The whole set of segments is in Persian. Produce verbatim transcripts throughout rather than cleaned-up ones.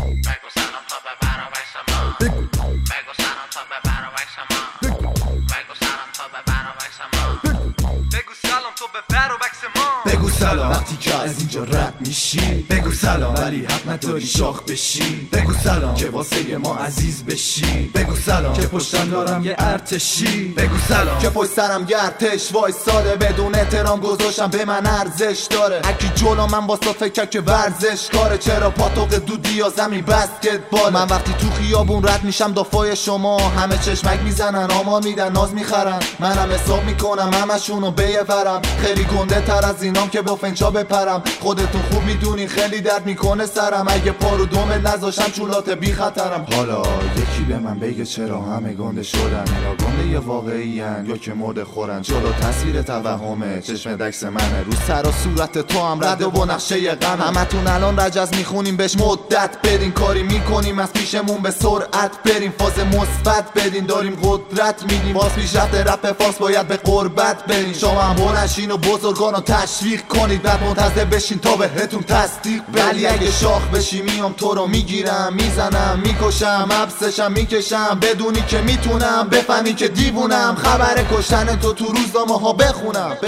بگو سلام تا ببر و ویس ما بگو سلام تا ببر و ویس ما بگو سلام تا ببر و ویس ما بگو سلام تو ببر و ویس ما بگو سلام وقتی که از اینجا رد میشی، بگو سلام ولی حق نداری شاخ بشی، بگو سلام که واسه ما عزیز بشی، بگو سلام که پشتم دارم یه ارتشی، بگو سلام که پشت سرم یه ارتش وایساده بدون احترام گذاشتم به من ارزش داره. هرکی جلو من واسه فکر که ورزش کاره، چرا پاتوق دودی یا زمین بسکتبال. من وقتی تو خیابون رد میشم دافای شما همه چشمک میزنن آمار میدن ناز میخرن، منم حساب میکنم همشونو بیفرم، خیلی گنده تر از اینام که با فنجا بپرم. خودتون خوب میدونی خیلی درد میکنه سرم، اگه پارو دومت نذاشم چولات بی خطرم. حالا یکی به من بگه چرا همه گنده شدن، یا گنده یه واقعی هن یا که مرده خورن. جلو تصویر توهمه چشم دکس منه، رو سر و صورت تو هم رده و نقشه غم. همتون الان رجز میخونیم بهش مدت بدین، کاری میکنیم از پیشمون به سرعت بریم، فاز مثبت بدین داریم قدرت میدیم، باز پیشرفت رپ فارس باید به قربت برین. شما هم بلنشین و بزرگانو تشویق کنید، بعد منتظر بشین تا بهتون تصدیق. ولی اگه شاخ بشی میام تو رو میگیرم میزنم میکشم حبسشم میکشم، بدونی که میتونم بفهمی که دیوونم، خبر کشتن تو تو روزنامه ها بخونم بخونم.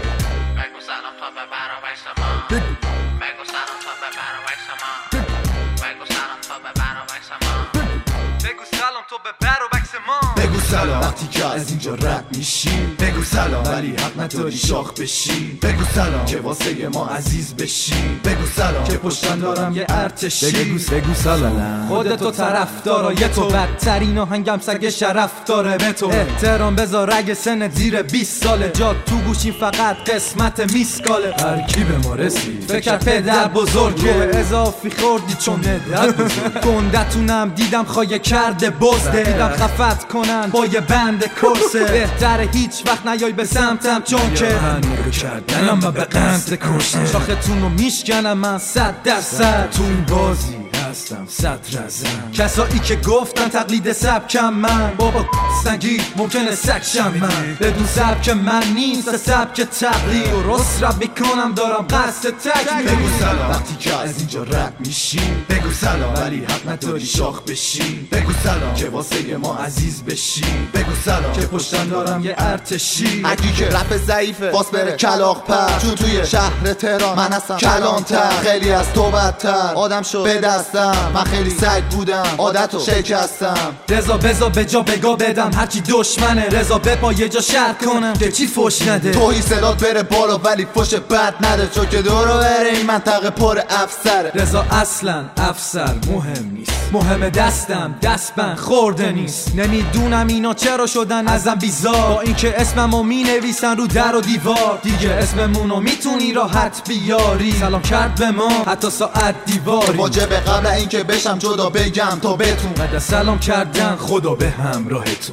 بگو سلام تا ببر و ویس ما بگو سلام تا ببر و ویس ما بگو سلام تا ببر و ویس ما بگو سلام تو ببر و ویس ما بگو سلام وقتی که از اینجا رد میشی، بگو سلام ولی حق نداری شاخ بشی، بگو سلام که واسه ما عزیز بشی، بگو سلام که پشتم دارم یه ارتشی، بگو بگو سلام خودتو طرفدارای تو بدترین آهنگم سگ شرف داره به تو. احترام بذار اگه سن زیر بیست ساله، جا تو گوشی فقط قسمت میسکاله. هر کی به ما رسید فکر پدر بزرگه اضافی خوردی چون ندرد بزرگ گندتونم دیدم خواهی کرده بزده، دیدم خفت کنن با یه بند کرسه، بهتره هیچ وقت نیای به سمتم چون که من نگاه کردنم و به قصد کشتن شاختون رو میشکنم من صد درصد تو این بازی هستم صد رزم. کسایی که گفتن تقلید سبکم من بابا سنگی ممکنه سکشم من، بدون سبک من نیست سبک تقلید، درست رب میکنم دارم قصد تکلیل. بگو سلام وقتی که از اینجا رد میشی، بگو سلام ولی حق نداری شاخ بشی، بگو سلام که واسه ما عزیز بشی، بگو سلام که پشتم دارم یه ارتشی. هرکی که رپ ضعیفه باس بره کلاغ پر، چون توی شهر تهران من هستم کلانتر، خیلی از تو بدتر آدم شد به دستم، من خیلی سگ بودم عادتو شکستم. رضا بزا به جا بگا بدم هرچی دشمنه، رضا بپا یه جا شر کنم که چی فوش نده، توهی صدات بره بالا ولی فوش بد نده، چون که دورو بره این منطقه پر افسره. رضا اصلا افسر مهم نیست، مهم دستم دست بند خورده نیست، نمیدونم اینا چرا شدن ازم بیزار، با اینکه اسممو مینویسن رو در و دیوار، دیگه اسممونو میتونی راحت بیاری، سلام کرد به ما حتی ساعت دیواری، واجبه قبل اینکه بشم جدا بگم تا بتون بعد سلام کردن خدا به همراهتون.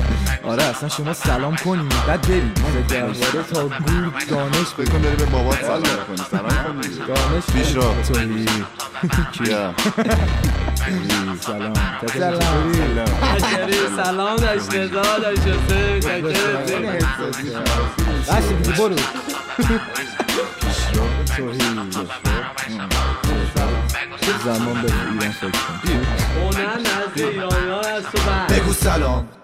آره اصلا شما سلام کنی بعد بریم درباره تا گور دانش بکن داری به بابات سلام کنی، سلام کنی دانش پیش رو تویی کیا سلام سلام سلام داشت رضا داشت حسین چکرت باشه دیگه برو زمان به ایران فکر کن اونم نزد ایرانی ها هست و بگو سلام